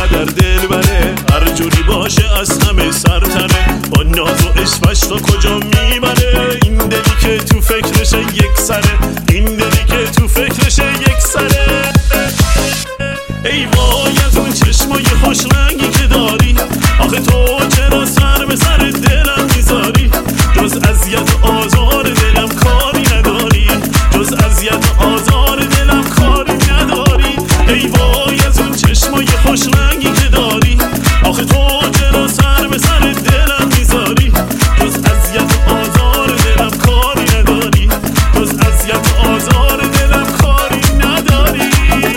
چقدر دل بره، هر جوری باشه از همه سرتره. با ناز و عشقش تا کجا میبره، این دلی که تو فکرشه یک سره، این دلی که تو فکرشه یک سره. ای وای از اون چشمای خوش رنگی که داری، آخه تو چرا سر به سر دلم میذاری؟ جز اذیت و آزار دلم کاری نداری، جز اذیت و آزار دلم کاری نداری. ای وای از اون چشمای خوش رنگی که داری، آخه تو چرا سر به سر دلم میذاری؟ جز اذیت و آزار دلم کاری نداری، جز اذیت و آزار دلم کاری نداری.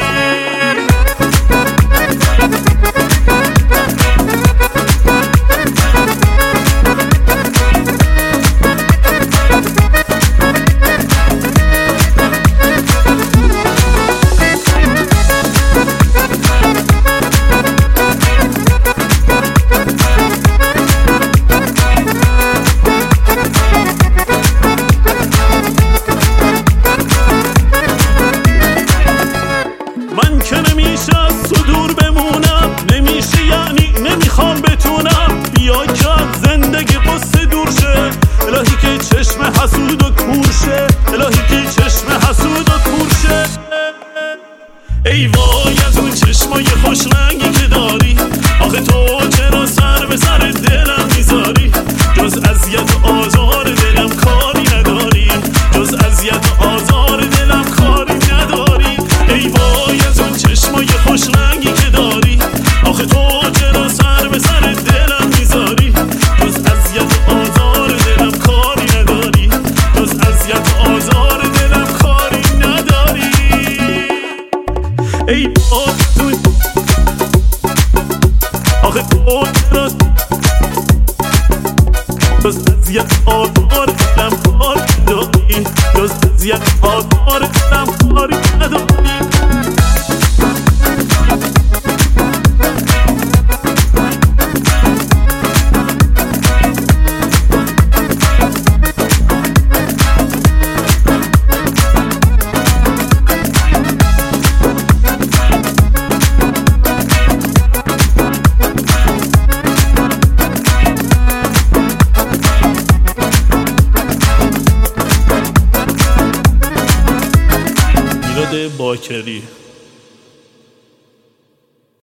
من که نمیشه از تو دور بمونم، نمیشه یعنی نمیخوام بتونم. بیا که از زندگی قصه دور شه، الهی که چشم حسود و کور شه، الهی که چشم حسود و کور شه. ای وای از اون چشمای خوش رنگی که داری، آخه تو چرا سر به سر دلم میذاری؟ جز اذیت و آزار دلم کاری نداری، جز اذیت و آزار دلم کاری نداری. ای وای از اون چشمای خوش رنگی که داری، آخه تو چرا سر به سر دلم میذاری؟ جز اذیت و آزار دلم کاری نداری، جز اذیت و آزار دلم کاری نداری. ای وای آخه تو چرا جز اذیت و آزار دلم کاری نداری، جز اذیت و آزار دلم کاری نداری. باکری